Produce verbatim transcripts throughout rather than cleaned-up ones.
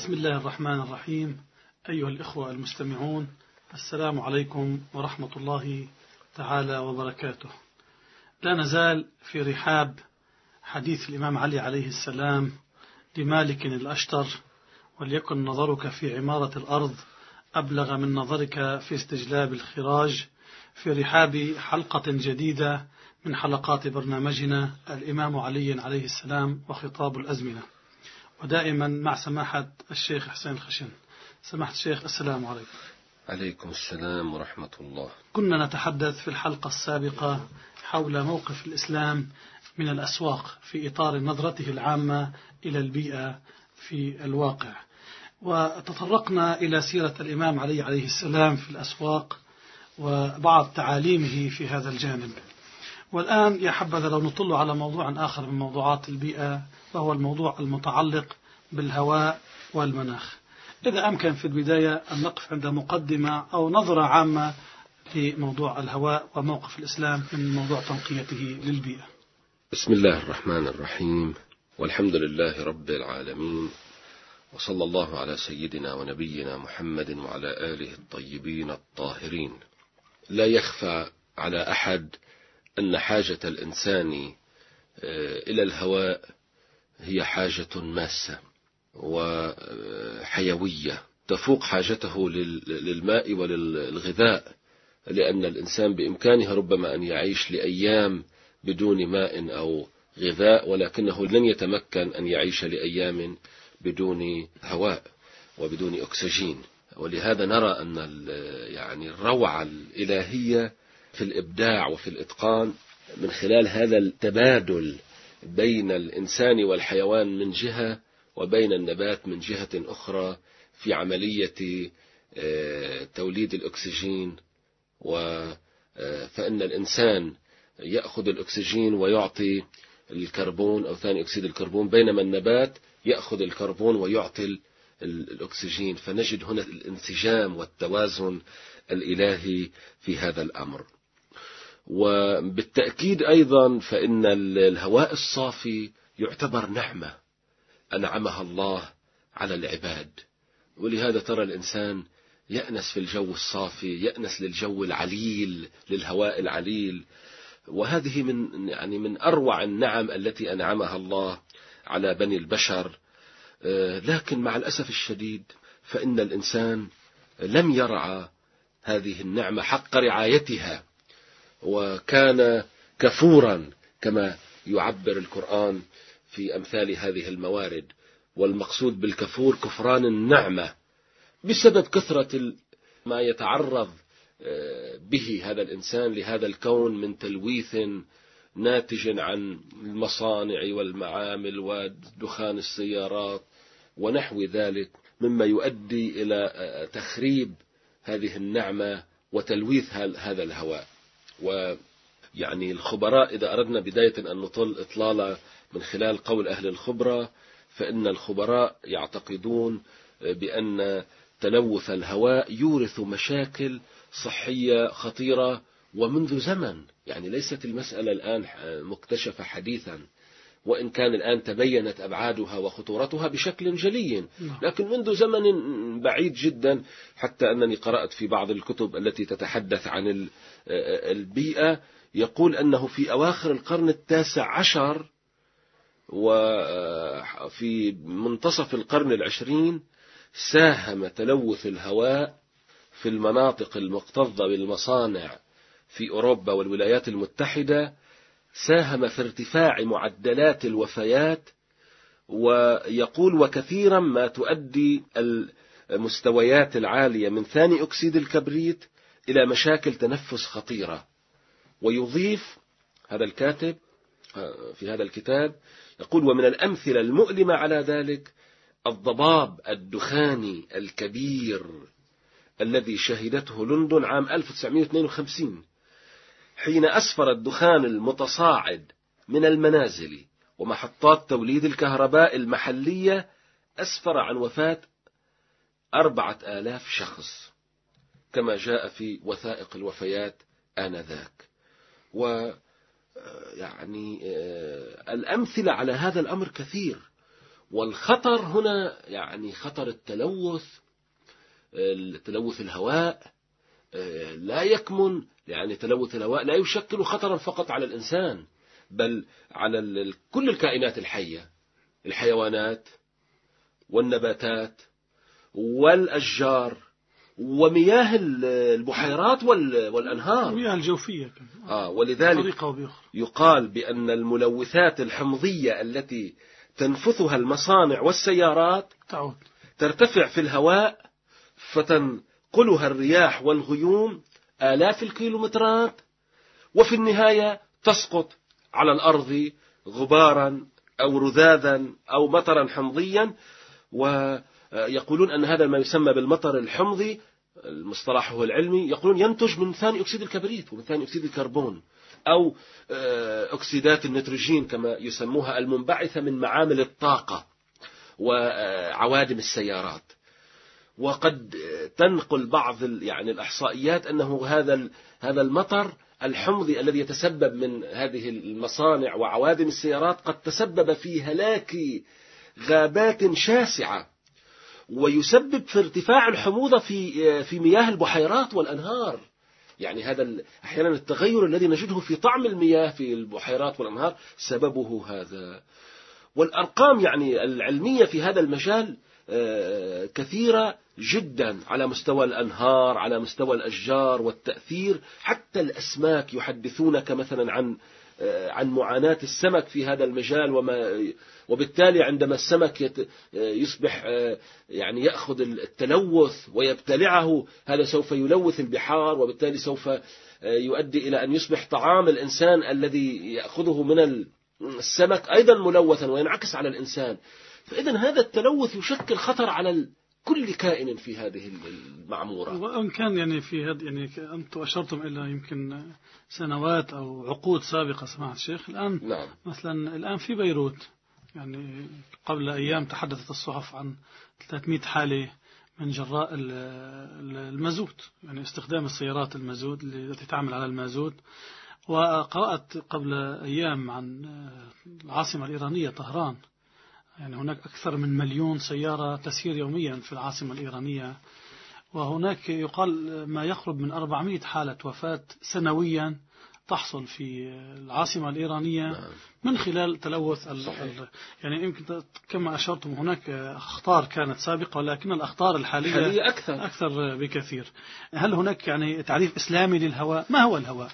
بسم الله الرحمن الرحيم. أيها الإخوة المستمعون، السلام عليكم ورحمة الله تعالى وبركاته. لا نزال في رحاب حديث الإمام علي عليه السلام لمالك الأشتر: وليكن نظرك في عمارة الأرض أبلغ من نظرك في استجلاب الخراج، في رحاب حلقة جديدة من حلقات برنامجنا الإمام علي عليه السلام وخطاب الأزمنة، ودائما مع سماحة الشيخ حسين الخشن. سماحة الشيخ، السلام عليكم. عليكم السلام ورحمة الله. كنا نتحدث في الحلقة السابقة حول موقف الإسلام من الأسواق في إطار نظرته العامة إلى البيئة في الواقع، وتطرقنا إلى سيرة الإمام علي عليه السلام في الأسواق وبعض تعاليمه في هذا الجانب. والآن يا حبذا لو نطل على موضوع آخر من موضوعات البيئة، وهو الموضوع المتعلق بالهواء والمناخ. إذا أمكن في البداية أن نقف عند مقدمة أو نظرة عامة لموضوع الهواء وموقف الإسلام من موضوع تنقيته للبيئة. بسم الله الرحمن الرحيم، والحمد لله رب العالمين، وصلى الله على سيدنا ونبينا محمد وعلى آله الطيبين الطاهرين. لا يخفى على أحد أن حاجة الإنسان إلى الهواء هي حاجة ماسة وحيوية تفوق حاجته للماء وللغذاء، لأن الإنسان بإمكانه ربما أن يعيش لأيام بدون ماء أو غذاء، ولكنه لن يتمكن أن يعيش لأيام بدون هواء وبدون أكسجين. ولهذا نرى أن يعني الروعة الإلهية في الإبداع وفي الإتقان من خلال هذا التبادل بين الإنسان والحيوان من جهة، وبين النبات من جهة أخرى، في عملية توليد الأكسجين. فإن الإنسان يأخذ الأكسجين ويعطي الكربون أو ثاني أكسيد الكربون، بينما النبات يأخذ الكربون ويعطي الأكسجين. فنجد هنا الانسجام والتوازن الإلهي في هذا الأمر. وبالتأكيد أيضا فإن الهواء الصافي يعتبر نعمة أنعمها الله على العباد، ولهذا ترى الإنسان يأنس في الجو الصافي، يأنس للجو العليل، للهواء العليل. وهذه من يعني من أروع النعم التي أنعمها الله على بني البشر. لكن مع الأسف الشديد فإن الإنسان لم يرعى هذه النعمة حق رعايتها، وكان كفورا كما يعبر القرآن في أمثال هذه الموارد. والمقصود بالكفور كفران النعمة بسبب كثرة ما يتعرض به هذا الإنسان لهذا الكون من تلويث ناتج عن المصانع والمعامل ودخان السيارات ونحو ذلك، مما يؤدي إلى تخريب هذه النعمة وتلويث هذا الهواء. ويعني الخبراء، إذا أردنا بداية أن نطل إطلالة من خلال قول أهل الخبرة، فإن الخبراء يعتقدون بأن تلوث الهواء يورث مشاكل صحية خطيرة ومنذ زمن. يعني ليست المسألة الآن مكتشفة حديثا، وإن كان الآن تبينت أبعادها وخطورتها بشكل جلي، لكن منذ زمن بعيد جدا. حتى أنني قرأت في بعض الكتب التي تتحدث عن البيئة يقول أنه في أواخر القرن التاسع عشر وفي منتصف القرن العشرين ساهم تلوث الهواء في المناطق المكتظة بالمصانع في أوروبا والولايات المتحدة، ساهم في ارتفاع معدلات الوفيات. ويقول وكثيرا ما تؤدي المستويات العالية من ثاني أكسيد الكبريت إلى مشاكل تنفس خطيرة. ويضيف هذا الكاتب في هذا الكتاب، يقول ومن الأمثلة المؤلمة على ذلك الضباب الدخاني الكبير الذي شهدته لندن عام ألف وتسعمائة واثنين وخمسين، حين أسفر الدخان المتصاعد من المنازل ومحطات توليد الكهرباء المحلية أسفر عن وفاة أربعة آلاف شخص، كما جاء في وثائق الوفيات آنذاك. ويعني الأمثلة على هذا الأمر كثير. والخطر هنا يعني خطر التلوث، تلوث الهواء لا يكمن، يعني تلوث الهواء لا يشكل خطرا فقط على الإنسان، بل على كل الكائنات الحية، الحيوانات والنباتات والأشجار ومياه البحيرات والأنهار، المياه الجوفية. آه ولذلك يقال بأن الملوثات الحمضية التي تنفثها المصانع والسيارات تعود ترتفع في الهواء فتنقلها الرياح والغيوم آلاف الكيلومترات، وفي النهاية تسقط على الأرض غبارا أو رذاذا أو مطرا حمضيا. ويقولون أن هذا ما يسمى بالمطر الحمضي، المصطلح العلمي، يقولون ينتج من ثاني أكسيد الكبريت ومن ثاني أكسيد الكربون أو أكسيدات النيتروجين كما يسموها، المنبعثة من معامل الطاقة وعوادم السيارات. وقد تنقل بعض يعني الإحصائيات أنه هذا هذا المطر الحمضي الذي يتسبب من هذه المصانع وعوادم السيارات قد تسبب في هلاك غابات شاسعة، ويسبب في ارتفاع الحموضة في في مياه البحيرات والأنهار. يعني هذا أحيانا التغير الذي نجده في طعم المياه في البحيرات والأنهار سببه هذا. والأرقام يعني العلمية في هذا المجال كثيرة جدا، على مستوى الأنهار، على مستوى الأشجار والتأثير، حتى الأسماك يحدثونك مثلا عن عن معاناة السمك في هذا المجال، وما وبالتالي عندما السمك يصبح يعني يأخذ التلوث ويبتلعه، هذا سوف يلوث البحار، وبالتالي سوف يؤدي إلى أن يصبح طعام الإنسان الذي يأخذه من السمك أيضا ملوثا وينعكس على الإنسان. فإذا هذا التلوث يشكل خطر على كل كائن في هذه المعمورة. وإن كان يعني في هذا يعني أنتم أشرتم إلى يمكن سنوات أو عقود سابقة سماحة الشيخ، الآن نعم. مثلا الآن في بيروت يعني قبل أيام تحدثت الصحف عن ثلاثمئة حالة من جراء المازوت، يعني استخدام السيارات المازوت التي تعمل على المازوت. وقرأت قبل أيام عن العاصمة الإيرانية طهران، يعني هناك أكثر من مليون سيارة تسير يوميا في العاصمة الإيرانية، وهناك يقال ما يقرب من أربعمئة حالة وفاة سنويا تحصل في العاصمة الإيرانية من خلال تلوث ال يعني يمكن كما أشرتم هناك أخطار كانت سابقة، ولكن الأخطار الحالية أكثر. أكثر بكثير. هل هناك يعني تعريف إسلامي للهواء؟ ما هو الهواء؟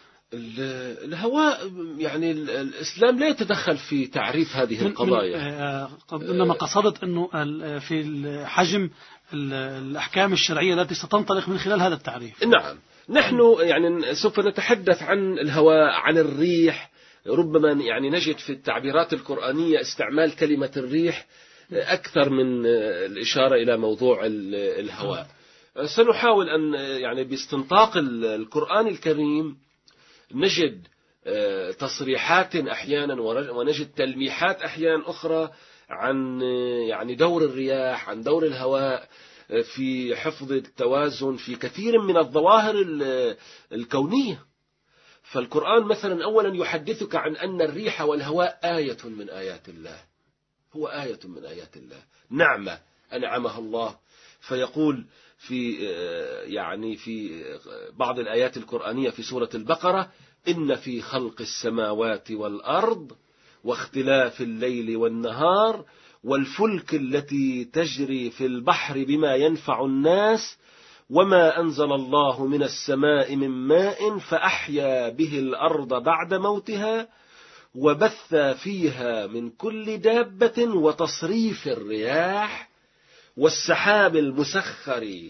الهواء يعني الإسلام لا يتدخل في تعريف هذه القضايا، إنما قصدت أنه في حجم الأحكام الشرعية التي ستنطلق من خلال هذا التعريف. نعم، نحن يعني سوف نتحدث عن الهواء، عن الريح. ربما يعني نجد في التعبيرات القرآنية استعمال كلمة الريح أكثر من الإشارة إلى موضوع الهواء. سنحاول أن يعني باستنطاق القرآن الكريم نجد تصريحات أحيانا ونجد تلميحات أحيانا أخرى عن يعني دور الرياح، عن دور الهواء في حفظ التوازن في كثير من الظواهر الكونية. فالقرآن مثلا أولا يحدثك عن أن الريح والهواء آية من آيات الله، هو آية من آيات الله، نعمة أنعمها الله. فيقول في يعني في بعض الآيات القرآنية في سورة البقرة: إن في خلق السماوات والأرض واختلاف الليل والنهار والفلك التي تجري في البحر بما ينفع الناس وما أنزل الله من السماء من ماء فأحيا به الأرض بعد موتها وبث فيها من كل دابة وتصريف الرياح والسحاب المسخر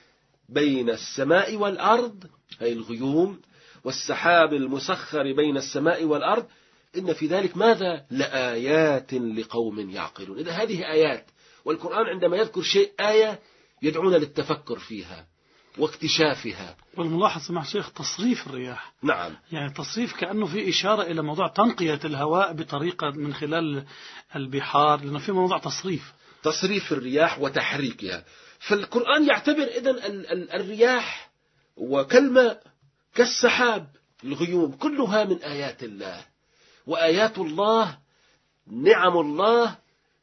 بين السماء والأرض، أي الغيوم، والسحاب المسخر بين السماء والأرض إن في ذلك ماذا؟ لآيات لقوم يعقلون. إذا هذه آيات، والقرآن عندما يذكر شيء آية يدعونا للتفكر فيها واكتشافها. والملاحظ سماح شيخ تصريف الرياح، نعم، يعني تصريف كأنه في إشارة إلى موضوع تنقية الهواء بطريقة من خلال البحار، لأنه في موضوع تصريف تصريف الرياح وتحريكها. فالقرآن يعتبر إذن الرياح وكالماء كالسحاب الغيوم كلها من آيات الله، وآيات الله نعم الله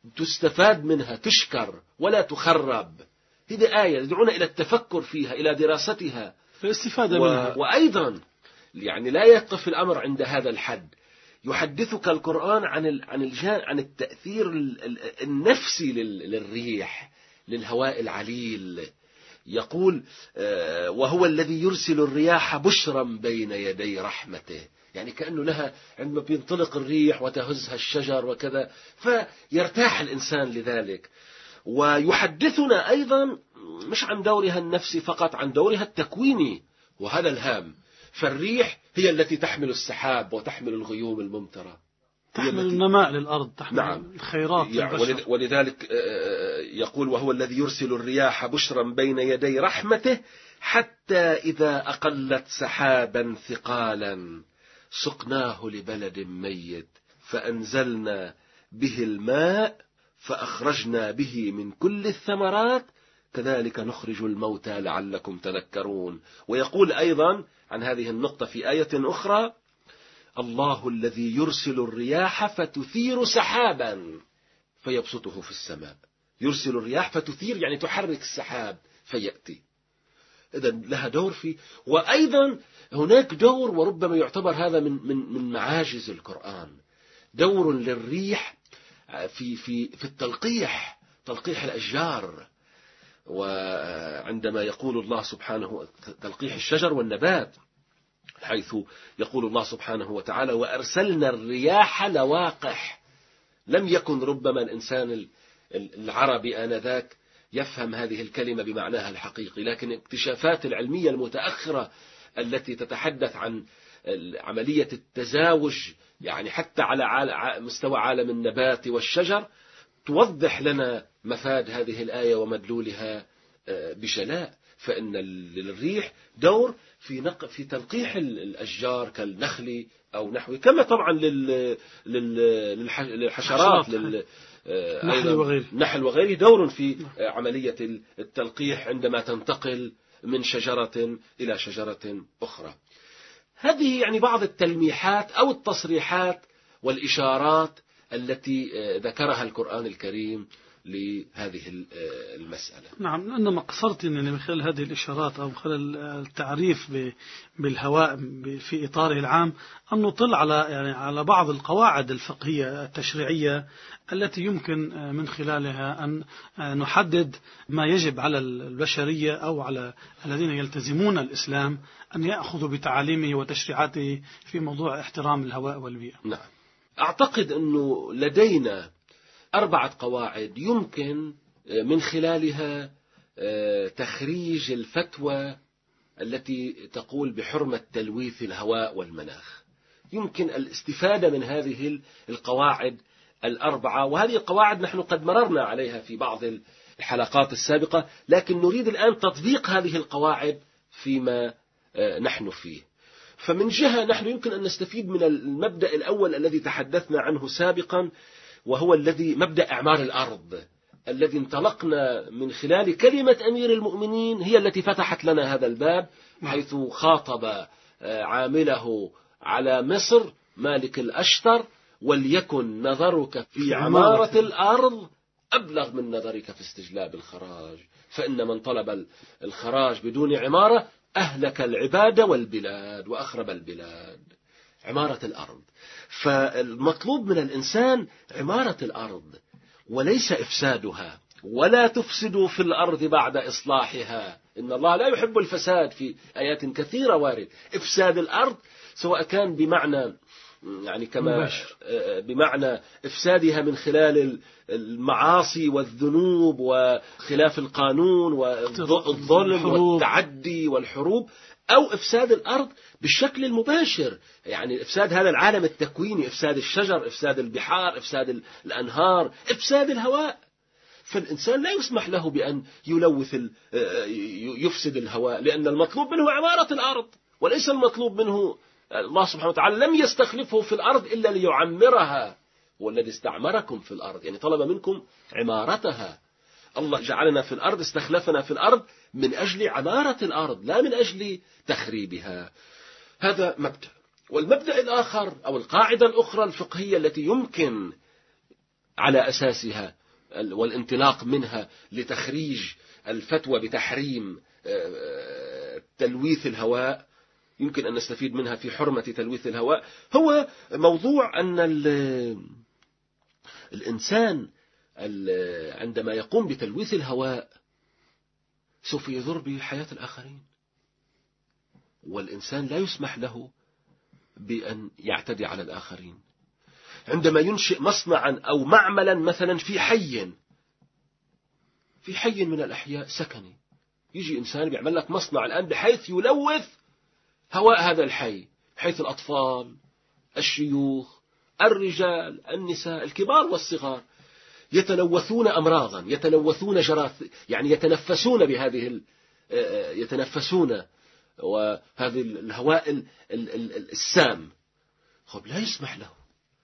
تستفاد منها، تشكر ولا تخرب. هذه آية يدعونا إلى التفكر فيها، إلى دراستها، الاستفادة و... منها. وأيضا يعني لا يقف الأمر عند هذا الحد، يحدثك القرآن عن ال... عن الجان... عن التأثير النفسي لل... للريح، للهواء العليل. يقول وهو الذي يرسل الرياح بشرا بين يدي رحمته، يعني كأنه لها عندما بينطلق الريح وتهزها الشجر وكذا فيرتاح الإنسان لذلك. ويحدثنا أيضا مش عن دورها النفسي فقط، عن دورها التكويني، وهذا الهام. فالريح هي التي تحمل السحاب وتحمل الغيوم الممطرة، تحمل النماء للأرض، تحمل نعم. الخيرات للبشر. ولذلك يقول وهو الذي يرسل الرياح بشرا بين يدي رحمته حتى إذا أقلت سحابا ثقالا سقناه لبلد ميت فأنزلنا به الماء فأخرجنا به من كل الثمرات كذلك نخرج الموتى لعلكم تذكرون. ويقول أيضا عن هذه النقطة في آية أخرى الله الذي يرسل الرياح فتثير سحابا فيبسطه في السماء. يرسل الرياح فتثير يعني تحرك السحاب فيأتي، إذن لها دور في. وأيضا هناك دور، وربما يعتبر هذا من من من معاجز القرآن، دور للريح في في في التلقيح، تلقيح الأشجار. وعندما يقول الله سبحانه تلقيح الشجر والنبات، حيث يقول الله سبحانه وتعالى وأرسلنا الرياح لواقح. لم يكن ربما الإنسان العربي آنذاك يفهم هذه الكلمة بمعناها الحقيقي، لكن الاكتشافات العلمية المتأخرة التي تتحدث عن عملية التزاوج يعني حتى على مستوى عالم النبات والشجر توضح لنا مفاد هذه الآية ومدلولها بجلاء. فإن للريح دور في نق في تلقيح الأشجار كالنخل أو نحوه، كما طبعا لل للحشرات للنحل وغيره نحل وغيره دور في عملية التلقيح عندما تنتقل من شجرة إلى شجرة أخرى. هذه يعني بعض التلميحات أو التصريحات والإشارات التي ذكرها القرآن الكريم لهذه المسألة. نعم، إنما قصرت أنني من خلال هذه الإشارات أو من خلال التعريف بالهواء في إطاره العام أن نطل على يعني على بعض القواعد الفقهية التشريعية التي يمكن من خلالها أن نحدد ما يجب على البشرية أو على الذين يلتزمون الإسلام أن يأخذوا بتعاليمه وتشريعاته في موضوع احترام الهواء والبيئة. نعم، أعتقد أنه لدينا أربعة قواعد يمكن من خلالها تخريج الفتوى التي تقول بحرمة تلويث الهواء والمناخ. يمكن الاستفادة من هذه القواعد الأربعة، وهذه القواعد نحن قد مررنا عليها في بعض الحلقات السابقة، لكن نريد الآن تطبيق هذه القواعد فيما نحن فيه. فمن جهة نحن يمكن أن نستفيد من المبدأ الأول الذي تحدثنا عنه سابقا، وهو الذي مبدأ إعمار الأرض الذي انطلقنا من خلال كلمة أمير المؤمنين، هي التي فتحت لنا هذا الباب، حيث خاطب عامله على مصر مالك الأشتر وليكن نظرك في عمارة الأرض أبلغ من نظرك في استجلاب الخراج، فإن من طلب الخراج بدون عمارة أهلك العباد والبلاد وأخرب البلاد. عمارة الأرض، فالمطلوب من الإنسان عمارة الأرض وليس إفسادها. ولا تفسدوا في الأرض بعد إصلاحها إن الله لا يحب الفساد، في آيات كثيرة وارد إفساد الأرض، سواء كان بمعنى يعني كما بمعنى إفسادها من خلال المعاصي والذنوب وخلاف القانون والظلم والتعدي والحروب، أو إفساد الأرض بالشكل المباشر، يعني إفساد هذا العالم التكويني، إفساد الشجر، إفساد البحار، إفساد الأنهار، إفساد الهواء. فالإنسان لا يسمح له بأن يلوث يفسد الهواء، لأن المطلوب منه عمارة الأرض، وليس المطلوب منه. الله سبحانه وتعالى لم يستخلفه في الأرض إلا ليعمرها، والذي استعمركم في الأرض يعني طلب منكم عمارتها. الله جعلنا في الأرض، استخلفنا في الأرض من أجل عمارة الأرض لا من أجل تخريبها. هذا مبدأ. والمبدأ الآخر أو القاعدة الأخرى الفقهية التي يمكن على أساسها والانطلاق منها لتخريج الفتوى بتحريم تلويث الهواء، يمكن أن نستفيد منها في حرمة تلويث الهواء، هو موضوع أن الإنسان عندما يقوم بتلويث الهواء سوف يضر بحياة الآخرين، والإنسان لا يسمح له بأن يعتدي على الآخرين. عندما ينشئ مصنعا أو معملا مثلا في حي في حي من الأحياء سكني، يجي إنسان بيعمل لك مصنع الآن بحيث يلوث هواء هذا الحي، حيث الأطفال، الشيوخ، الرجال، النساء، الكبار والصغار يتلوثون أمراضا، يتلوثون جراث، يعني يتنفسون بهذه يتنفسون وهذه الهواء السام. خب لا يسمح له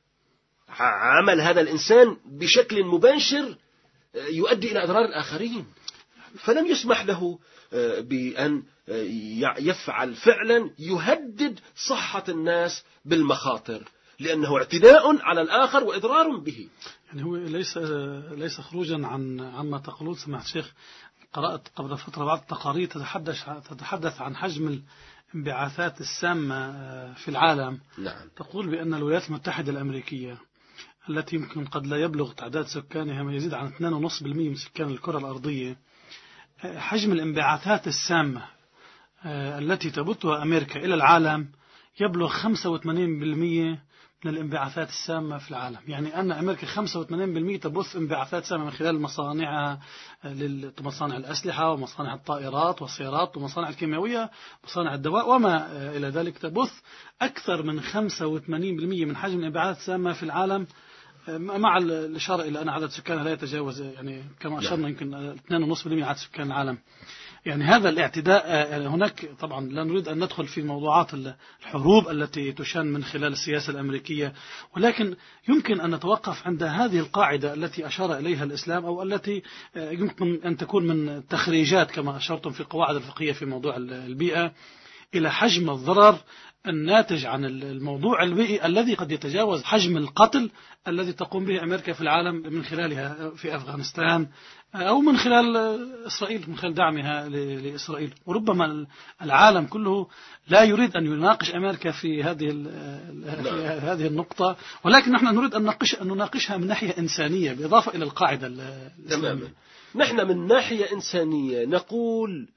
عمل هذا الإنسان بشكل مباشر يؤدي إلى أضرار الآخرين، فلم يسمح له بأن يفعل فعلا يهدد صحة الناس بالمخاطر، لأنه اعتداء على الآخر وإضرار به. يعني هو ليس ليس خروجا عن عما تقولون. سمعت شيخ قرأت قبل فترة بعض التقارير تتحدث تتحدث عن حجم الانبعاثات السامة في العالم. نعم. تقول بأن الولايات المتحدة الأمريكية التي يمكن قد لا يبلغ تعداد سكانها ما يزيد عن اثنين فاصلة خمسة بالمئة من سكان الكرة الأرضية، حجم الانبعاثات السامة التي تبثها أمريكا إلى العالم يبلغ خمسة وثمانين بالمئة من الانبعاثات السامة في العالم. يعني أن أمريكا خمسة وثمانين بالمئة تبث انبعاثات سامة من خلال مصانعها، مصانع الأسلحة ومصانع الطائرات والسيارات ومصانع الكيماوية ومصانع الدواء وما إلى ذلك، تبث أكثر من خمسة وثمانين بالمئة من حجم الانبعاثات السامة في العالم، مع الإشارة إلى أن عدد سكانها لا يتجاوز، يعني كما أشرنا يمكن اثنين فاصلة خمسة بالمئة عدد سكان العالم. يعني هذا الاعتداء، يعني هناك طبعا لا نريد أن ندخل في موضوعات الحروب التي تشن من خلال السياسة الأمريكية، ولكن يمكن أن نتوقف عند هذه القاعدة التي أشار إليها الإسلام، أو التي يمكن أن تكون من تخريجات كما أشرتم في القواعد الفقهية في موضوع البيئة، إلى حجم الضرر الناتج عن الموضوع البيئي الذي قد يتجاوز حجم القتل الذي تقوم به أمريكا في العالم من خلالها في أفغانستان، أو من خلال إسرائيل، من خلال دعمها لإسرائيل. وربما العالم كله لا يريد أن يناقش أمريكا في هذه في هذه النقطة، ولكن نحن نريد أن نناقش أن نناقشها من ناحية إنسانية بالإضافة إلى القاعدة الإسلامية. نحن من ناحية إنسانية نقول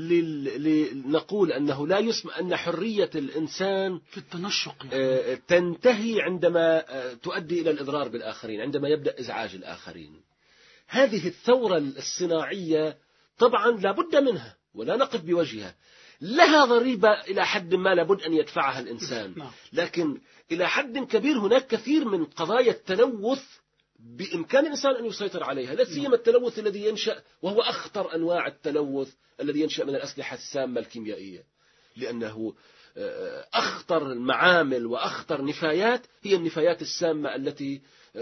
نقول أنه لا يسمح أن حرية الإنسان في التنشق تنتهي عندما تؤدي إلى الإضرار بالآخرين، عندما يبدأ إزعاج الآخرين. هذه الثورة الصناعية طبعا لابد منها ولا نقف بوجهها، لها ضريبة إلى حد ما لابد أن يدفعها الإنسان، لكن إلى حد كبير هناك كثير من قضايا التلوث بإمكان الإنسان أن يسيطر عليها، لا سيما التلوث الذي ينشأ، وهو أخطر أنواع التلوث الذي ينشأ من الأسلحة السامة الكيميائية، لأنه أخطر المعامل وأخطر نفايات هي النفايات السامة التي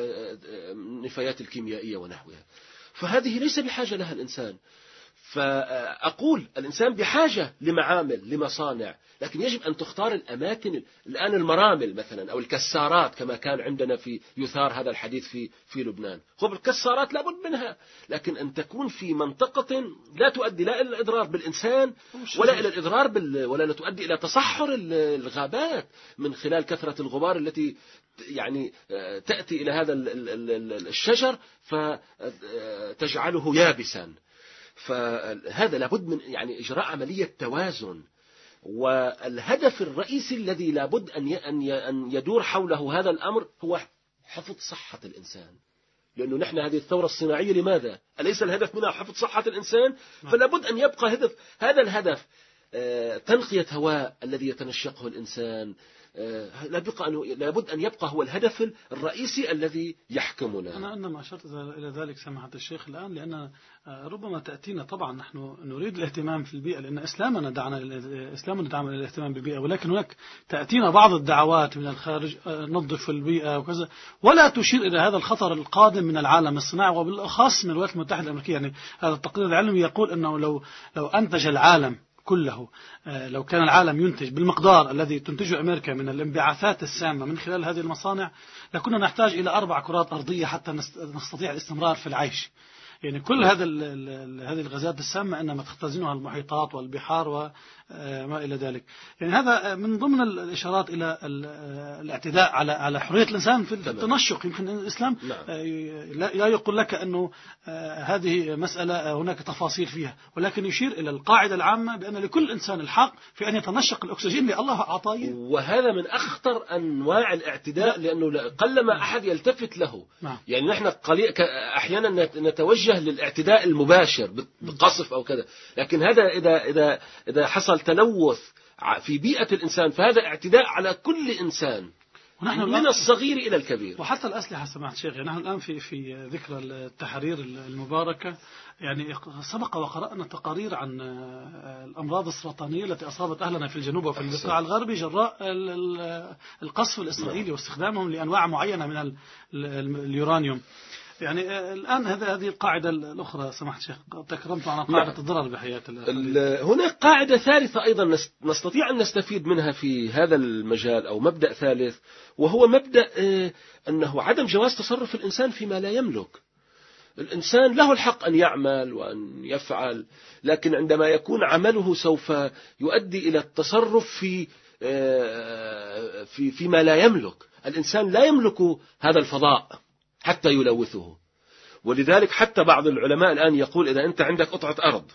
نفايات الكيميائية ونحوها، فهذه ليس بحاجة لها الإنسان. فأقول الإنسان بحاجة لمعامل لمصانع، لكن يجب أن تختار الأماكن. الآن المرامل مثلا أو الكسارات كما كان عندنا في يثار هذا الحديث في في لبنان، خب الكسارات لابد منها، لكن أن تكون في منطقة لا تؤدي لا إلى الإضرار بالإنسان ولا إلى الإضرار بال ولا لا تؤدي إلى تصحر الغابات من خلال كثرة الغبار التي يعني تأتي إلى هذا الشجر فتجعله يابسا. فهذا لابد من يعني إجراء عملية توازن، والهدف الرئيسي الذي لابد أن يدور حوله هذا الأمر هو حفظ صحة الإنسان، لأنه نحن هذه الثورة الصناعية لماذا؟ أليس الهدف منها حفظ صحة الإنسان؟ فلابد أن يبقى هدف هذا الهدف تنقية هواء الذي يتنشقه الإنسان، لابد أن يبقى هو الهدف الرئيسي الذي يحكمنا. أنا إنما أشرت إلى ذلك سماحة الشيخ الآن، لأن ربما تأتينا طبعا نحن نريد الاهتمام في البيئة، لأن إسلامنا دعنا إسلامنا دعنا الاهتمام بالبيئة، ولكن هناك تأتينا بعض الدعوات من الخارج نظف البيئة وكذا، ولا تشير إلى هذا الخطر القادم من العالم الصناعي وبالأخص من الولايات المتحدة الأمريكية. يعني هذا التقرير العلمي يقول أنه لو لو أنتج العالم كله. لو كان العالم ينتج بالمقدار الذي تنتجه أمريكا من الانبعاثات السامة من خلال هذه المصانع لكنا نحتاج إلى أربع كرات أرضية حتى نستطيع الاستمرار في العيش. يعني كل هذا هذه الغازات السامة إنما تختزنها المحيطات والبحار وما إلى ذلك. يعني هذا من ضمن الإشارات إلى الاعتداء على على حرية الإنسان في التنشق. يمكن الإسلام لا يقول لك أنه هذه مسألة هناك تفاصيل فيها، ولكن يشير إلى القاعدة العامة بأن لكل إنسان الحق في أن يتنشق الأكسجين اللي الله أعطاه. وهذا من أخطر أنواع الاعتداء لأنه قلما أحد يلتفت له. يعني نحن أحيانا نتوجه للاعتداء المباشر بالقصف أو كذا، لكن هذا إذا إذا إذا حصل تلوث في بيئة الإنسان فهذا اعتداء على كل إنسان من الصغير إلى الكبير. وحتى الأسلحة سمعت شيخ، نحن الآن في في ذكرى التحرير المباركة، يعني سبق وقرأنا تقارير عن الأمراض السرطانية التي أصابت أهلنا في الجنوب وفي البقاع الغربي جراء القصف الإسرائيلي واستخدامهم لأنواع معينة من اليورانيوم. يعني الآن هذا هذه القاعدة الأخرى سمحت شيخ، تكرمت عن قاعدة الضرر بحياة الله. هناك قاعدة ثالثة أيضا نستطيع أن نستفيد منها في هذا المجال، أو مبدأ ثالث، وهو مبدأ أنه عدم جواز تصرف الإنسان فيما لا يملك. الإنسان له الحق أن يعمل وأن يفعل، لكن عندما يكون عمله سوف يؤدي إلى التصرف في في فيما لا يملك. الإنسان لا يملك هذا الفضاء حتى يلوثه. ولذلك حتى بعض العلماء الآن يقول إذا أنت عندك قطعة أرض،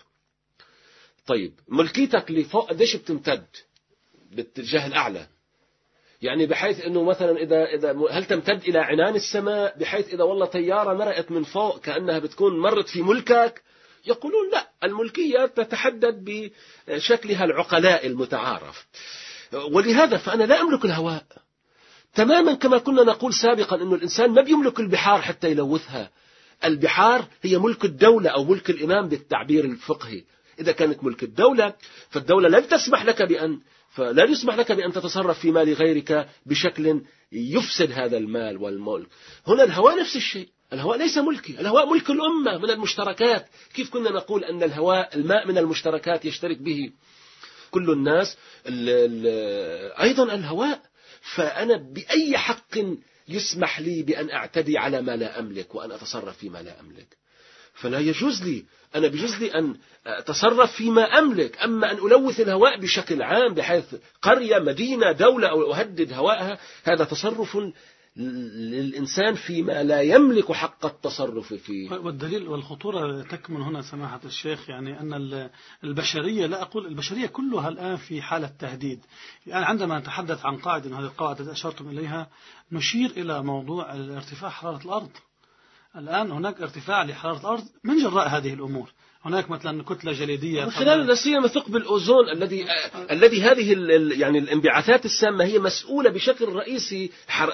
طيب ملكيتك لفوق قديش بتمتد باتجاه الأعلى؟ يعني بحيث أنه مثلا إذا إذا هل تمتد إلى عنان السماء بحيث إذا والله طيارة مرقت من فوق كأنها بتكون مرت في ملكك؟ يقولون لا، الملكية تتحدد بشكلها العقلاء المتعارف. ولهذا فأنا لا أملك الهواء تماما، كما كنا نقول سابقا أن الإنسان ما بيملك البحار حتى يلوثها. البحار هي ملك الدولة أو ملك الإمام بالتعبير الفقهي. إذا كانت ملك الدولة فالدولة لن تسمح لك بأن فلا يسمح لك بأن تتصرف في مال غيرك بشكل يفسد هذا المال والملك. هنا الهواء نفس الشيء، الهواء ليس ملكي، الهواء ملك الأمة من المشتركات. كيف كنا نقول أن الهواء الماء من المشتركات يشترك به كل الناس، ال ال أيضا الهواء. فأنا بأي حق يسمح لي بأن أعتدي على ما لا أملك وأن أتصرف فيما لا أملك؟ فلا يجوز لي، أنا بيجوز لي أن أتصرف فيما أملك. أما أن ألوث الهواء بشكل عام بحيث قرية مدينة دولة أو أهدد هواءها، هذا تصرف للإنسان فيما لا يملك حق التصرف فيه. والدليل والخطورة تكمن هنا سماحة الشيخ، يعني أن البشرية، لا أقول البشرية كلها الآن في حالة تهديد. يعني عندما نتحدث عن قاعدة من هذه القواعد التي أشرتم إليها نشير إلى موضوع ارتفاع حرارة الأرض. الآن هناك ارتفاع لحرارة الأرض من جراء هذه الأمور. هناك مثلا كتلة جليدية من خلال لا سيما ثقب الأوزون الذي الذي هذه يعني الانبعاثات السامة هي مسؤولة بشكل رئيسي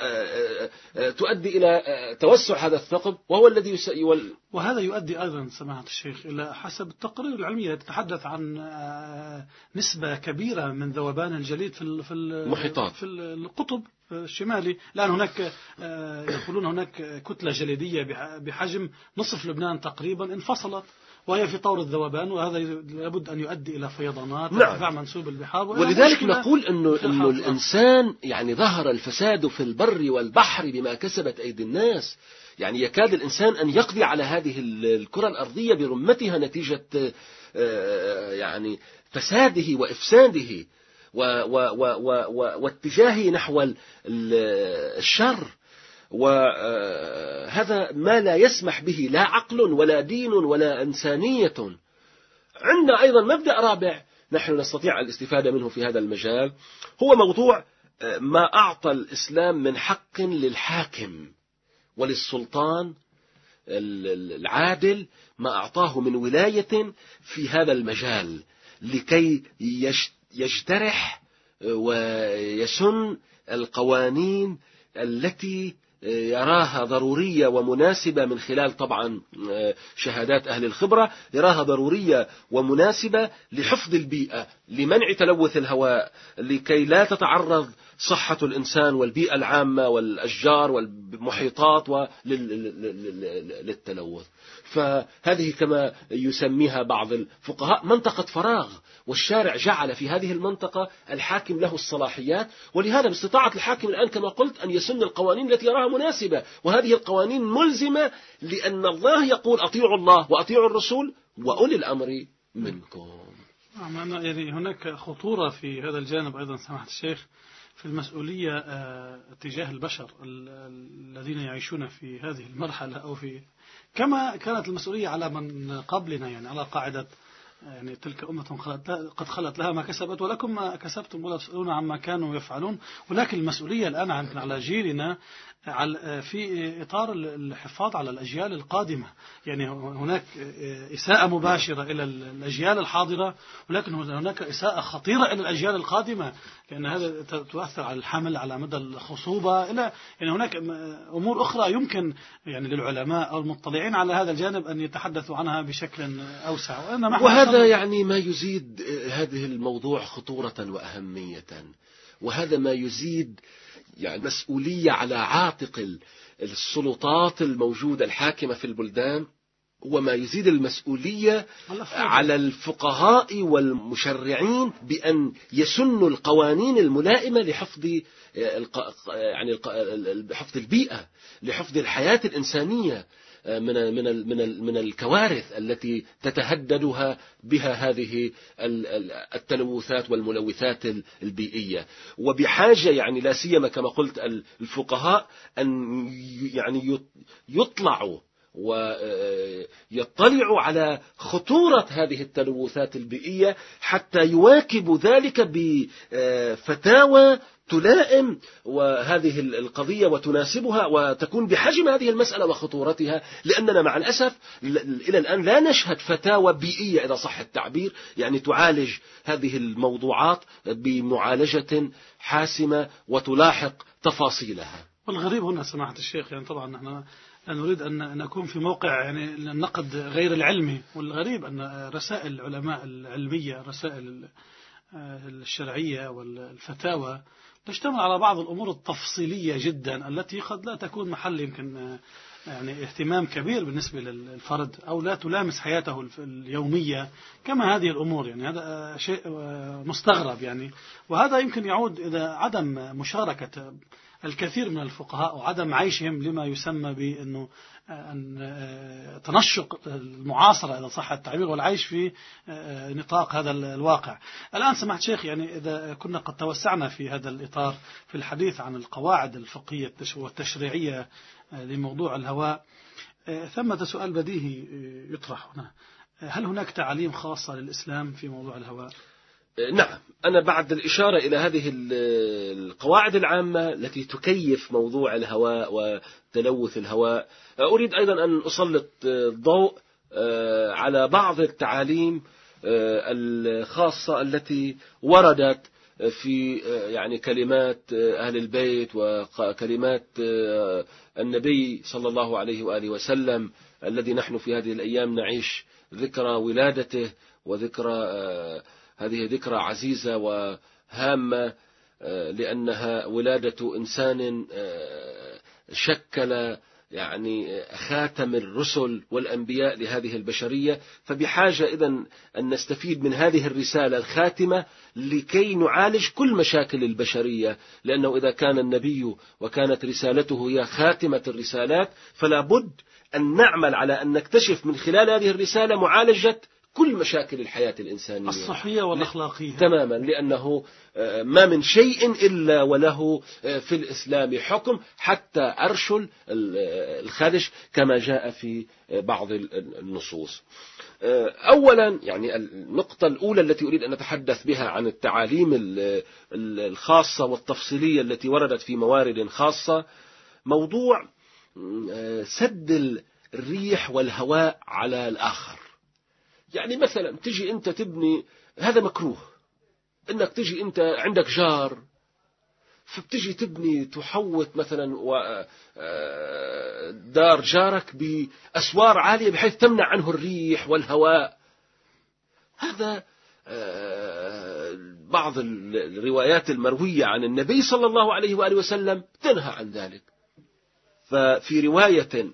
تؤدي إلى توسع هذا الثقب، وهو الذي يسيول. وهذا يؤدي أيضا سماحة الشيخ إلى حسب التقارير العلمية تتحدث عن نسبة كبيرة من ذوبان الجليد في في المحيطات في القطب الشمالي. الآن هناك يقولون هناك كتلة جليدية بحجم نصف لبنان تقريبا انفصلت وهي في طور الذوبان، وهذا لابد أن يؤدي إلى فيضانات ارتفاع نعم. منسوب البحار. ولذلك نقول إنه, إنه الإنسان يعني ظهر الفساد في البر والبحر بما كسبت أيدي الناس. يعني يكاد الإنسان أن يقضي على هذه الكرة الأرضية برمتها نتيجة يعني فساده وإفساده واتجاهه نحو الشر. وهذا ما لا يسمح به لا عقل ولا دين ولا إنسانية. عندنا أيضا مبدأ رابع نحن نستطيع الاستفادة منه في هذا المجال، هو موضوع ما أعطى الإسلام من حق للحاكم وللسلطان العادل، ما أعطاه من ولاية في هذا المجال لكي يجترح ويسن القوانين التي يراها ضرورية ومناسبة من خلال طبعا شهادات أهل الخبرة، يراها ضرورية ومناسبة لحفظ البيئة، لمنع تلوث الهواء، لكي لا تتعرض صحة الإنسان والبيئة العامة والأشجار والمحيطات للتلوث. فهذه كما يسميها بعض الفقهاء منطقة فراغ، والشارع جعل في هذه المنطقة الحاكم له الصلاحيات، ولهذا باستطاعة الحاكم الآن كما قلت أن يسن القوانين التي يراها مناسبة، وهذه القوانين ملزمة لأن الله يقول أطيعوا الله وأطيعوا الرسول وأولي الأمر منكم. يعني هناك خطورة في هذا الجانب أيضا سماحة الشيخ في المسؤولية تجاه البشر الذين يعيشون في هذه المرحلة، أو في كما كانت المسؤولية على من قبلنا، يعني على قاعدة يعني تلك أمة قد خلت لها ما كسبت ولكم ما كسبتم ولا تسألون عما كانوا يفعلون. ولكن المسؤولية الآن على جيلنا في إطار الحفاظ على الأجيال القادمة. يعني هناك إساءة مباشرة إلى الأجيال الحاضرة، ولكن هناك إساءة خطيرة إلى الأجيال القادمة، لأن هذا تؤثر على الحمل على مدى الخصوبة إلى يعني هناك أمور أخرى يمكن يعني للعلماء أو المطلعين على هذا الجانب أن يتحدثوا عنها بشكل أوسع. وهذا يعني ما يزيد هذه الموضوع خطورة وأهمية، وهذا ما يزيد يعني مسؤولية على عاتق السلطات الموجودة الحاكمة في البلدان، وما يزيد المسؤولية على الفقهاء والمشرعين بأن يسنوا القوانين الملائمة لحفظ يعني حفظ البيئة، لحفظ الحياة الإنسانية من من من من الكوارث التي تتهددها بها هذه التلوثات والملوثات البيئية. وبحاجة يعني لا سيما كما قلت الفقهاء أن يعني يطلعوا ويطلعوا على خطورة هذه التلوثات البيئية حتى يواكبوا ذلك بفتاوى تلائم وهذه القضية وتناسبها وتكون بحجم هذه المسألة وخطورتها. لأننا مع الأسف إلى الآن لا نشهد فتاوى بيئية إذا صح التعبير يعني تعالج هذه الموضوعات بمعالجة حاسمة وتلاحق تفاصيلها. والغريب هنا سماحة الشيخ يعني طبعا نحن نريد أن نكون في موقع يعني النقد غير العلمي، والغريب أن رسائل العلماء العلمية رسائل الشرعية والفتاوى تشتمل على بعض الأمور التفصيلية جدا التي قد لا تكون محل يمكن يعني اهتمام كبير بالنسبة للفرد أو لا تلامس حياته اليومية كما هذه الأمور. يعني هذا شيء مستغرب يعني، وهذا يمكن يعود إلى عدم مشاركة الكثير من الفقهاء وعدم عيشهم لما يسمى بأنه أن تنشق المعاصرة إذا صح التعبير والعيش في نطاق هذا الواقع. الآن سمعت شيخ يعني إذا كنا قد توسعنا في هذا الإطار في الحديث عن القواعد الفقهية والتشريعية لموضوع الهواء، ثمة سؤال بديهي يطرح هنا: هل هناك تعاليم خاصة للإسلام في موضوع الهواء؟ نعم، أنا بعد الإشارة إلى هذه القواعد العامة التي تكيف موضوع الهواء وتلوث الهواء، أريد أيضا أن أسلط الضوء على بعض التعاليم الخاصة التي وردت في يعني كلمات أهل البيت وكلمات النبي صلى الله عليه وآله وسلم الذي نحن في هذه الأيام نعيش ذكرى ولادته، وذكرى هذه ذكرى عزيزة وهامة لأنها ولادة إنسان شكل يعني خاتم الرسل والأنبياء لهذه البشرية. فبحاجة إذن أن نستفيد من هذه الرسالة الخاتمة لكي نعالج كل مشاكل البشرية، لأنه إذا كان النبي وكانت رسالته هي خاتمة الرسالات فلا بد أن نعمل على أن نكتشف من خلال هذه الرسالة معالجة كل مشاكل الحياة الإنسانية الصحية والأخلاقية تماما، لأنه ما من شيء إلا وله في الإسلام حكم حتى أرشل الخدش كما جاء في بعض النصوص. أولا يعني النقطة الأولى التي أريد أن أتحدث بها عن التعاليم الخاصة والتفصيلية التي وردت في موارد خاصة، موضوع سد الريح والهواء على الآخر. يعني مثلا تجي أنت تبني، هذا مكروه، إنك تجي أنت عندك جار فبتجي تبني تحوط مثلا دار جارك بأسوار عالية بحيث تمنع عنه الريح والهواء. هذا بعض الروايات المروية عن النبي صلى الله عليه وآله وسلم تنهى عن ذلك. ففي رواية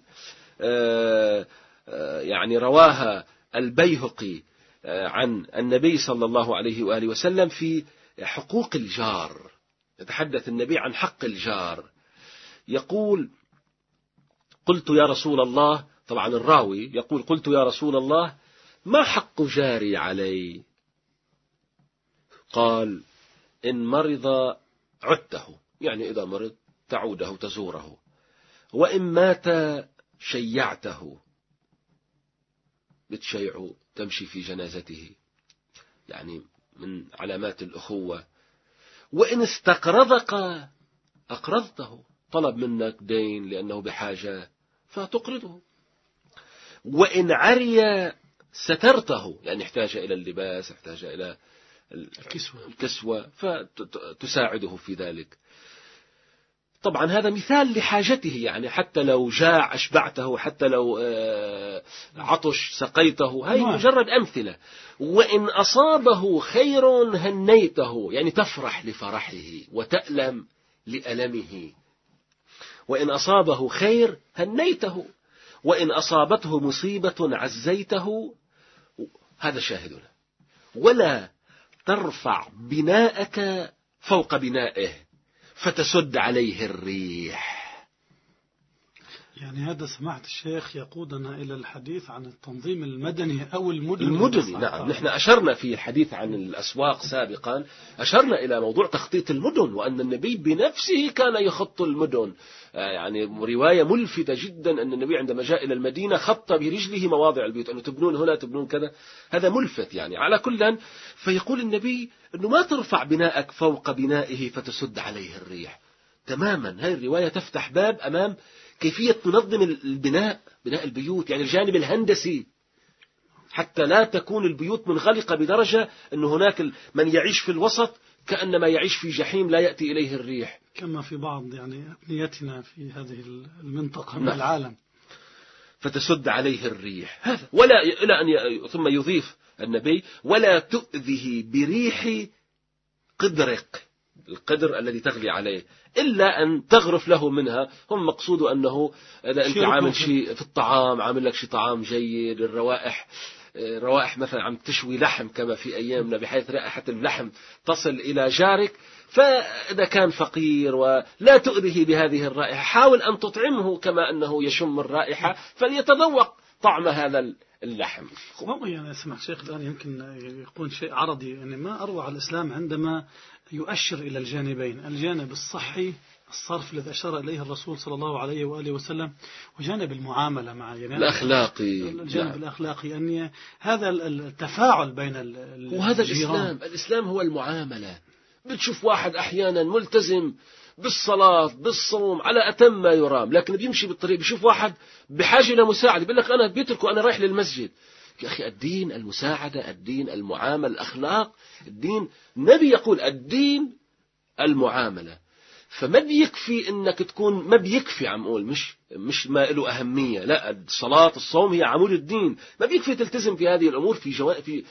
يعني رواها البيهقي عن النبي صلى الله عليه وآله وسلم في حقوق الجار، يتحدث النبي عن حق الجار، يقول: قلت يا رسول الله، طبعا الراوي يقول: قلت يا رسول الله ما حق جاري علي؟ قال: إن مرض عدته، يعني إذا مرض تعوده تزوره، وإن مات شيعته، بتشيع تمشي في جنازته، يعني من علامات الأخوة. وإن استقرضك أقرضته، طلب منك دين لأنه بحاجة فتقرضه. وإن عري سترته، يعني احتاج إلى اللباس، احتاج إلى الكسوة, الكسوة فتساعده في ذلك. طبعا هذا مثال لحاجته، يعني حتى لو جاع أشبعته، حتى لو عطش سقيته، هاي مجرد أمثلة. وإن أصابه خير هنيته، يعني تفرح لفرحه وتألم لألمه. وإن أصابه خير هنيته، وإن أصابته مصيبة عزيته. هذا شاهدنا. ولا ترفع بناءك فوق بنائه فتسد عليه الريح. يعني هذا سماحة الشيخ يقودنا إلى الحديث عن التنظيم المدني أو المدني. المدني، نعم. نحن أشرنا في الحديث عن الأسواق سابقا، أشرنا إلى موضوع تخطيط المدن، وأن النبي بنفسه كان يخط المدن. يعني رواية ملفتة جدا أن النبي عندما جاء إلى المدينة خط برجله مواضع البيوت، أنه تبنون هنا تبنون كذا. هذا ملفت يعني. على كل، فيقول النبي أنه ما ترفع بناءك فوق بنائه فتسد عليه الريح. تماما. هذه الرواية تفتح باب أمام كيفية تنظم البناء، بناء البيوت، يعني الجانب الهندسي، حتى لا تكون البيوت منغلقة بدرجة أن هناك من يعيش في الوسط كأنما يعيش في جحيم لا يأتي إليه الريح، كما في بعض يعني أبنيتنا في هذه المنطقة من العالم. فتسد عليه الريح. هذا. ولا إلى أن ي... ثم يضيف النبي: ولا تؤذه بريح قدرك، القدر الذي تغلي عليه، إلا أن تغرف له منها. هم مقصود أنه إذا أنت عامل شيء في الطعام، عامل لك شيء طعام جيد، الروائح روائح مثلا عم تشوي لحم كما في أيامنا، بحيث رائحة اللحم تصل إلى جارك، فإذا كان فقير ولا تؤذيه بهذه الرائحة، حاول أن تطعمه كما أنه يشم الرائحة فليتذوق طعم هذا اللحم. يعني اسمع شيخ، الآن يمكن يكون شيء عرضي، يعني ما أروع الإسلام عندما يؤشر إلى الجانبين، الجانب الصحي الصرف الذي أشار إليه الرسول صلى الله عليه وآله وسلم، وجانب المعاملة مع يعني الأخلاقي، الجانب نعم. الأخلاقي، أن هذا التفاعل بين ال وهذا الإسلام. الإسلام هو المعاملة. بتشوف واحد أحيانا ملتزم بالصلاة بالصوم على أتم ما يرام، لكن بيمشي بالطريق بيشوف واحد بحاجة إلى مساعدة، بيقول لك أنا بيتركه، أنا رايح للمسجد. يا أخي، الدين المساعدة، الدين المعاملة، الأخلاق، الدين النبي يقول الدين المعاملة. فما بيكفي انك تكون، ما بيكفي عم اقول مش مش ما له اهميه، لا، الصلاه الصوم هي عمود الدين، ما بيكفي تلتزم في هذه الامور في جوانب في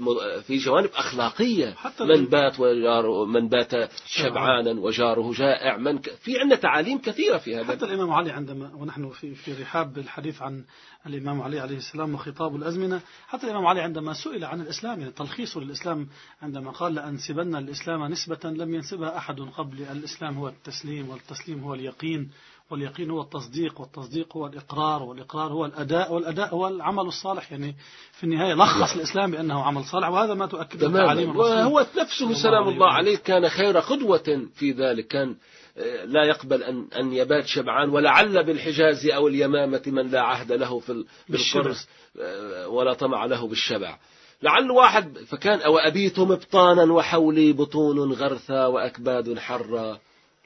في جوانب اخلاقيه. من بات وجاره، من بات شبعانا وجاره جائع، من ك... في عندنا تعاليم كثيره في هذا. حتى الامام علي عندما، ونحن في في رحاب الحديث عن الامام علي عليه السلام وخطاب الازمنه، حتى الامام علي عندما سئل عن الاسلام، يعني تلخيصه للاسلام، عندما قال لأنسبن الاسلام نسبه لم ينسبها احد قبل، الاسلام هو التسليم، والتسليم هو اليقين، واليقين هو التصديق، والتصديق هو الإقرار، والإقرار هو الأداء، والأداء هو العمل الصالح. يعني في النهاية لخص الإسلام بأنه عمل صالح، وهذا ما تؤكد تعاليم الرسول. وهو نفسه سلام الله عليه كان خير قدوة في ذلك، كان لا يقبل أن أن يبات شبعان، ولعل بالحجاز أو اليمامة من لا عهد له في بالقرص ولا طمع له بالشبع. لعل واحد فكان: أو أبيت مبطانا وحولي بطون غرثا وأكباد حرا،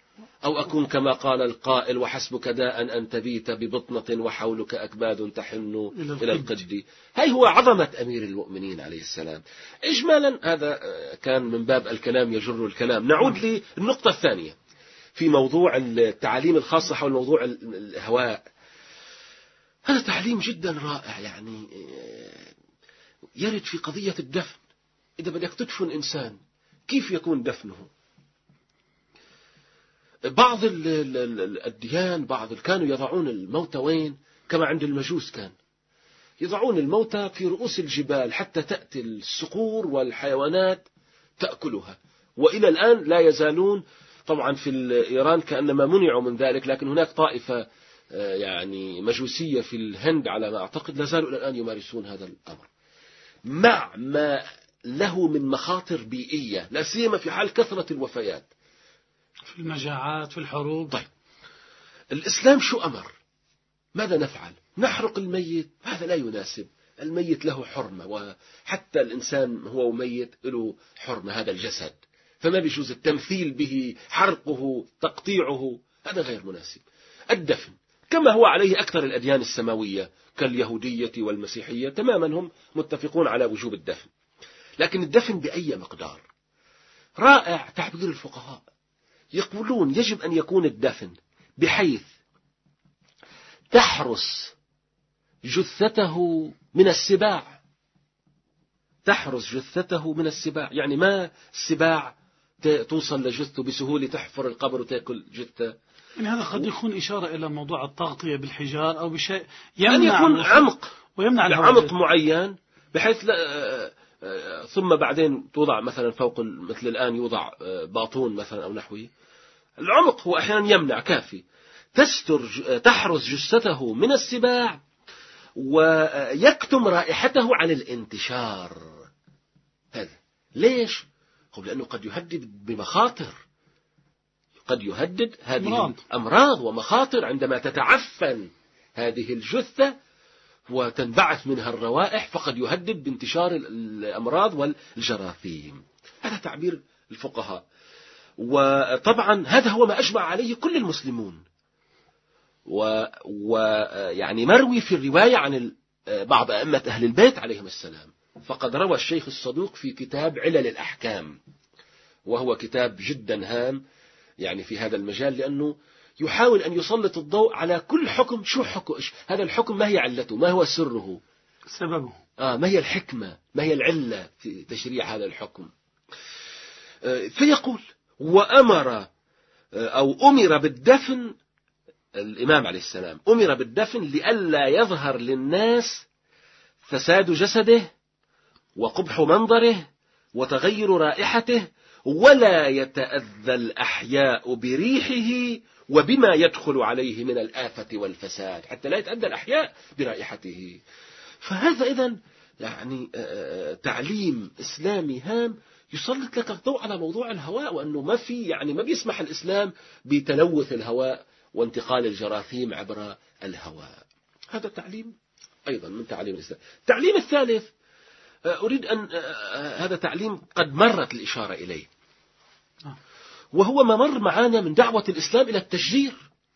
أو أكون كما قال القائل: وحسبك داء أن تبيت ببطنة وحولك أكباد تحن إلى القد. هاي هو عظمة أمير المؤمنين عليه السلام. إجمالا هذا كان من باب الكلام يجر الكلام. نعود للنقطة الثانية، في موضوع التعاليم الخاصة حول موضوع الهواء. هذا تعليم جدا رائع، يعني يرد في قضية الدفن. إذا بدك تدفن إنسان كيف يكون دفنه؟ بعض الأديان بعض كانوا يضعون الموتى وين؟ كما عند المجوس كان يضعون الموتى في رؤوس الجبال حتى تأتي الصقور والحيوانات تأكلها، وإلى الآن لا يزالون. طبعا في إيران كأنما منعوا من ذلك، لكن هناك طائفة يعني مجوسية في الهند على ما أعتقد لا زالوا إلى الآن يمارسون هذا الأمر، مع ما له من مخاطر بيئية، لا سيما في حال كثرة الوفيات في المجاعات في الحروب. طيب الإسلام شو أمر؟ ماذا نفعل؟ نحرق الميت؟ هذا لا يناسب. الميت له حرمة، وحتى الإنسان هو ميت له حرمة، هذا الجسد، فما بيجوز التمثيل به، حرقه، تقطيعه، هذا غير مناسب. الدفن كما هو عليه أكثر الأديان السماوية كاليهودية والمسيحية تماما، هم متفقون على وجوب الدفن. لكن الدفن بأي مقدار؟ رائع تعبير الفقهاء، يقولون يجب أن يكون الدفن بحيث تحرس جثته من السباع، تحرس جثته من السباع، يعني ما السباع توصل لجثته بسهولة، تحفر القبر وتأكل جثة. يعني هذا قد يكون إشارة إلى موضوع التغطية بالحجار أو بشيء يمنع، أن يكون عمق ويمنع عمق معين بحيث لا ثم بعدين توضع مثلا فوق، مثل الآن يوضع باطون مثلا أو نحوه. العمق هو أحيانا يمنع، كافي تستر تحرس جثته من السباع ويكتم رائحته عن الانتشار. هذا ليش؟ هو لأنه قد يهدد بمخاطر، قد يهدد هذه أمراض ومخاطر عندما تتعفن هذه الجثة وتنبعث منها الروائح، فقد يهدد بانتشار الأمراض والجراثيم. هذا تعبير الفقهاء، وطبعا هذا هو ما أجمع عليه كل المسلمون. ويعني مروي في الرواية عن بعض أئمة أهل البيت عليهم السلام، فقد روى الشيخ الصدوق في كتاب علل الأحكام، وهو كتاب جدا هام يعني في هذا المجال، لأنه يحاول أن يسلط الضوء على كل حكم. شو حكم هذا الحكم؟ ما هي علته؟ ما هو سره؟ سببه؟ آه ما هي الحكمة؟ ما هي العلة في تشريع هذا الحكم؟ آه فيقول وأمر أو أمر بالدفن، الإمام عليه السلام أمر بالدفن لئلا يظهر للناس فساد جسده وقبح منظره وتغير رائحته، ولا يتأذى الأحياء بريحه وبما يدخل عليه من الآفة والفساد، حتى لا يتأذى الأحياء برائحته. فهذا إذن يعني تعليم إسلامي هام يسلط لك الضوء على موضوع الهواء، وأنه ما في يعني ما بيسمح الإسلام بتلوث الهواء وانتقال الجراثيم عبر الهواء. هذا تعليم أيضا من تعليم الإسلام. التعليم الثالث أريد أن هذا تعليم قد مرت الإشارة إليه، وهو ما مر معنا من دعوة الإسلام إلى التشجير.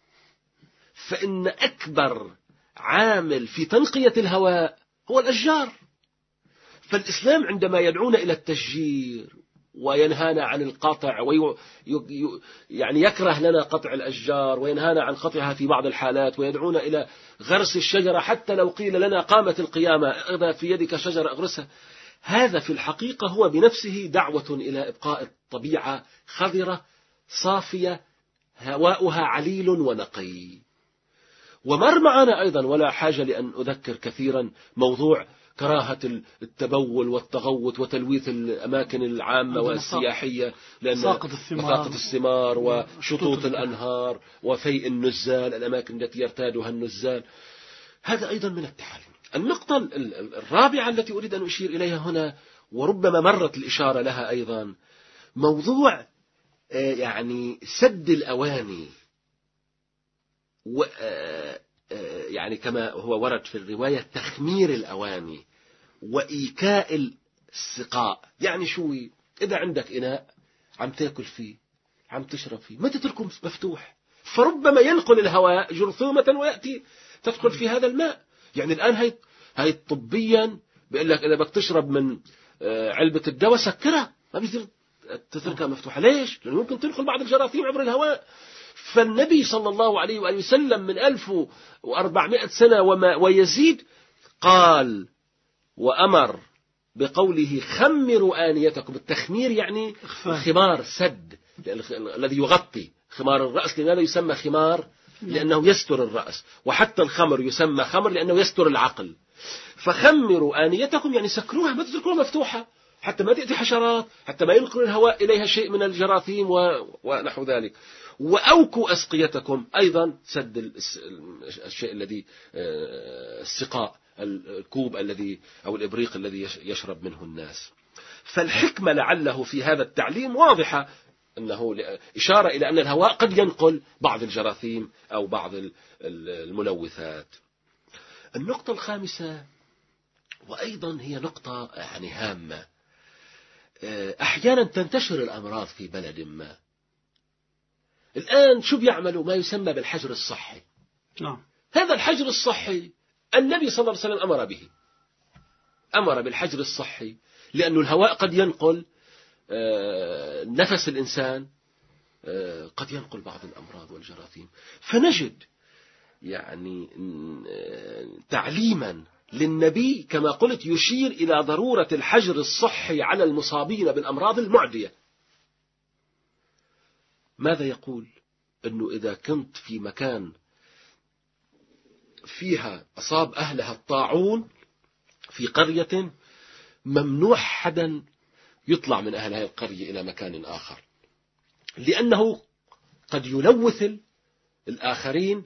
فإن أكبر عامل في تنقية الهواء هو الأشجار. فالإسلام عندما يدعونا إلى التشجير وينهانا عن القطع وي... يعني يكره لنا قطع الأشجار وينهانا عن قطعها في بعض الحالات، ويدعونا إلى غرس الشجرة حتى لو قيل لنا قامت القيامة إذا في يدك شجرة أغرسها. هذا في الحقيقة هو بنفسه دعوة إلى إبقاء الطبيعة خضرة صافية هواؤها عليل ونقي. ومر معنا أيضا ولا حاجة لأن أذكر كثيرا موضوع كراهة التبول والتغوط وتلويث الأماكن العامة والسياحية، لأن ساقط الثمار, ساقط الثمار وشطوط الأنهار وفيء النزال، الأماكن التي يرتادها النزال. هذا أيضا من التعليم. النقطة الرابعة التي أريد أن أشير إليها هنا، وربما مرت الإشارة لها أيضا، موضوع يعني سد الأواني، و يعني كما هو ورد في الرواية تخمير الأواني وإيكاء السقاء. يعني شو؟ إذا عندك إناء عم تأكل فيه عم تشرب فيه ما تتركه مفتوح، فربما ينقل الهواء جرثومة ويأتي تدخل في هذا الماء. يعني الآن هاي هاي طبيا بيقول لك إذا بدك تشرب من علبة الدواء سكرها، ما بيصير تتركها مفتوحة. ليش؟ لأنه ممكن تدخل بعض الجراثيم عبر الهواء. فالنبي صلى الله عليه وآله وسلم من ألف وأربعمائة سنة وما ويزيد قال وأمر بقوله خمروا آنيتكم. التخمير يعني خمار سد الذي يغطي خمار الرأس. لماذا يسمى خمار؟ لأنه يستر الرأس. وحتى الخمر يسمى خمر لأنه يستر العقل. فخمروا آنيتكم يعني سكروها، ما تتركوها مفتوحة حتى ما تأتي حشرات، حتى ما ينقل الهواء إليها شيء من الجراثيم ونحو ذلك. وأوكوا أسقيتكم، أيضا سد الشيء الذي السقاء، الكوب الذي أو الإبريق الذي يشرب منه الناس. فالحكمة لعله في هذا التعليم واضحة، أنه إشارة إلى أن الهواء قد ينقل بعض الجراثيم أو بعض الملوثات. النقطة الخامسة وأيضا هي نقطة يعني هامة، أحيانا تنتشر الأمراض في بلد ما. الآن شو بيعملوا؟ ما يسمى بالحجر الصحي. نعم. هذا الحجر الصحي النبي صلى الله عليه وسلم أمر به، أمر بالحجر الصحي لأن الهواء قد ينقل نفس الإنسان، قد ينقل بعض الأمراض والجراثيم. فنجد يعني تعليما للنبي كما قلت يشير إلى ضرورة الحجر الصحي على المصابين بالأمراض المعدية. ماذا يقول؟ أنه إذا كنت في مكان فيها أصاب أهلها الطاعون في قرية، ممنوع حدا يطلع من أهل هذه القرية إلى مكان آخر، لأنه قد يلوث الآخرين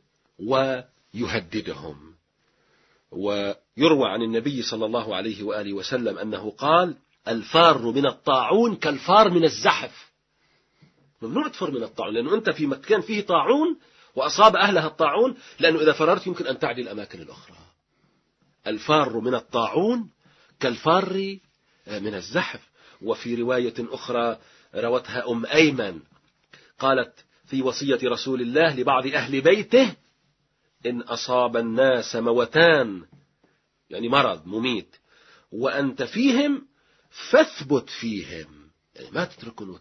ويهددهم. ويروى عن النبي صلى الله عليه وآله وسلم أنه قال الفار من الطاعون كالفار من الزحف. ممنوع تفر من الطاعون، لأنه أنت في مكان فيه طاعون وأصاب أهلها الطاعون، لأنه إذا فررت يمكن أن تعدي الأماكن الأخرى. الفار من الطاعون كالفار من الزحف. وفي رواية أخرى روتها أم أيمن قالت في وصية رسول الله لبعض أهل بيته إن أصاب الناس موتان، يعني مرض مميت، وأنت فيهم فاثبت فيهم، يعني ما تتركوا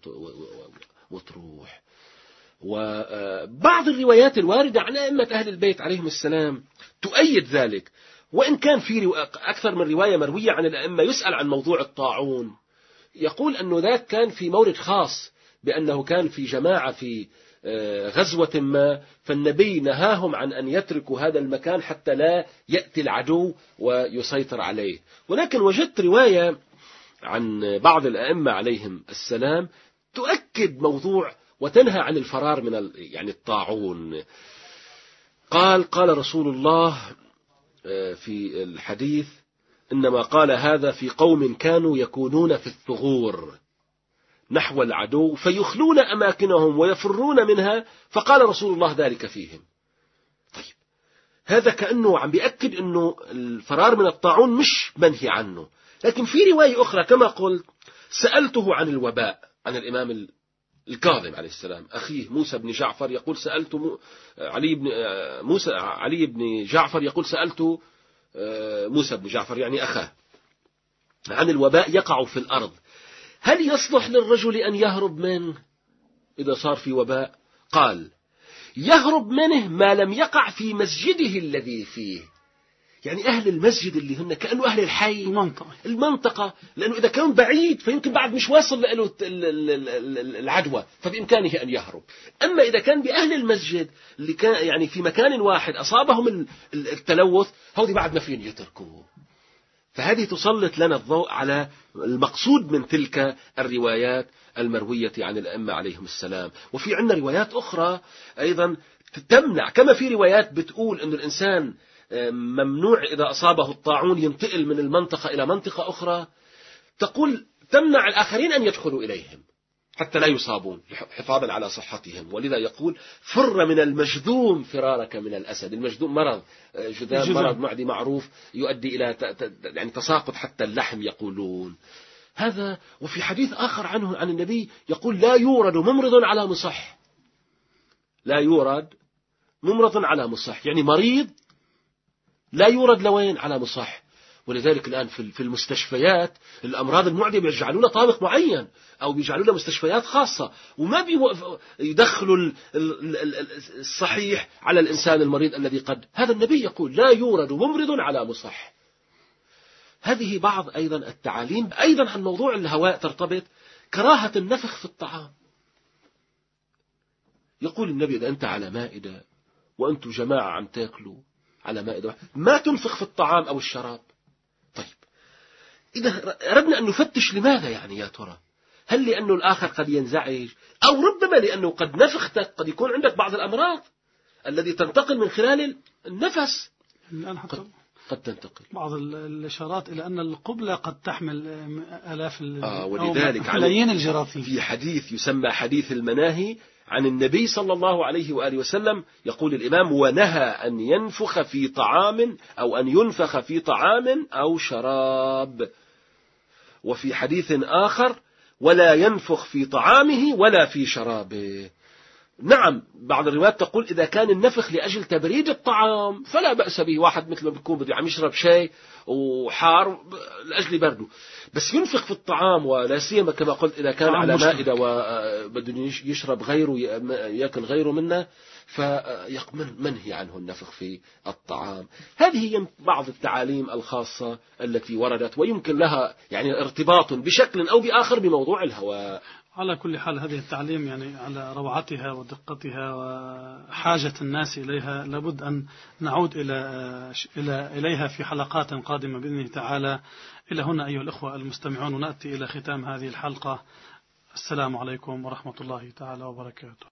وتروح. وبعض الروايات الواردة عن أئمة أهل البيت عليهم السلام تؤيد ذلك، وإن كان في أكثر من رواية مروية عن الأئمة يسأل عن موضوع الطاعون، يقول أنه ذاك كان في مورد خاص، بأنه كان في جماعة في غزوة ما، فالنبي نهاهم عن أن يتركوا هذا المكان حتى لا يأتي العدو ويسيطر عليه. ولكن وجدت رواية عن بعض الأئمة عليهم السلام تؤكد موضوع وتنهى عن الفرار من يعني الطاعون. قال قال رسول الله في الحديث إنما قال هذا في قوم كانوا يكونون في الثغور نحو العدو فيخلون أماكنهم ويفرون منها، فقال رسول الله ذلك فيهم. طيب هذا كأنه عم بيأكد أنه الفرار من الطاعون مش منهي عنه. لكن في رواية أخرى كما قلت سألته عن الوباء، عن الإمام الكاظم عليه السلام أخيه موسى بن جعفر يقول سألت علي بن موسى علي بن جعفر يقول سألت موسى بن جعفر يعني أخاه عن الوباء يقع في الأرض، هل يصلح للرجل أن يهرب منه إذا صار في وباء؟ قال يهرب منه ما لم يقع في مسجده الذي فيه، يعني أهل المسجد اللي هن كأنه أهل الحي المنطقة, المنطقة لأنه إذا كان بعيد فيمكن بعد مش واصل له العدوى فبإمكانه أن يهرب. أما إذا كان بأهل المسجد اللي كان يعني في مكان واحد أصابهم التلوث هودي بعد ما فين يتركوه. فهذه تسلط لنا الضوء على المقصود من تلك الروايات المروية عن الأئمة عليهم السلام. وفي عندنا روايات أخرى أيضا تمنع، كما في روايات بتقول أن الإنسان ممنوع إذا أصابه الطاعون ينتقل من المنطقة إلى منطقة أخرى، تقول تمنع الآخرين أن يدخلوا إليهم حتى لا يصابون حفاظا على صحتهم. ولذا يقول فر من المجذوم فرارك من الأسد. المجذوم مرض جذام، مرض معدي معروف يؤدي إلى يعني تساقط حتى اللحم يقولون هذا. وفي حديث آخر عنه عن النبي يقول لا يورد ممرض على مصح، لا يورد ممرض على مصح، يعني مريض لا يورد لوين على مصح. ولذلك الآن في المستشفيات الأمراض المعدية بيجعلون طابق معين أو بيجعلون مستشفيات خاصة، وما بيدخلوا الصحيح على الإنسان المريض الذي قد هذا النبي يقول لا يورد ممرض على مصح. هذه بعض أيضا التعاليم. أيضا عن موضوع الهواء ترتبط كراهة النفخ في الطعام. يقول النبي إذا أنت على مائدة وأنتم جماعة عم تاكلوا على مائدة ما تنفخ في الطعام أو الشراب. طيب إذا أردنا أن نفتش لماذا يعني يا ترى؟ هل لأنه الآخر قد ينزعج، أو ربما لأنه قد نفختك قد يكون عندك بعض الأمراض الذي تنتقل من خلال النفس. قد, قد تنتقل بعض الإشارات إلى أن القبلة قد تحمل آلاف آه ولذلك ملايين الجراثيم. في حديث يسمى حديث المناهي عن النبي صلى الله عليه وآله وسلم يقول الإمام ونهى أن ينفخ في طعام أو أن ينفخ في طعام أو شراب. وفي حديث آخر ولا ينفخ في طعامه ولا في شرابه. نعم بعض الروايات تقول إذا كان النفخ لأجل تبريد الطعام فلا بأس به، واحد مثل ما بيكون بده عم يشرب شاي وحار لأجل برده، بس ينفخ في الطعام ولا سيما كما قلت إذا كان على مائدة وبده يشرب غيره يأكل غيره منه فمنهي عنه النفخ في الطعام. هذه هي بعض التعاليم الخاصة التي وردت ويمكن لها يعني ارتباط بشكل أو بآخر بموضوع الهواء. على كل حال هذه التعليم يعني على روعتها ودقتها وحاجة الناس إليها لابد أن نعود إلى إلى إليها في حلقات قادمة بإذن تعالى. إلى هنا أيها الأخوة المستمعون ونأتي إلى ختام هذه الحلقة. السلام عليكم ورحمة الله تعالى وبركاته.